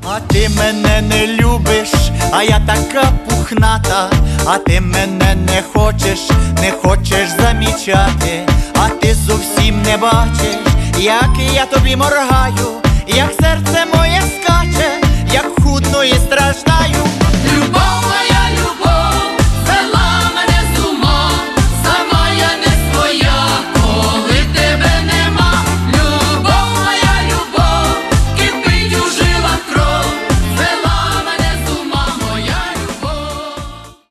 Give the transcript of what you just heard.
А ти мене не любиш, а я така пухната. А ти мене не хочеш замічати. А ти зовсім не бачиш, як я тобі моргаю, як серце моє скаче, як худно і страждаю.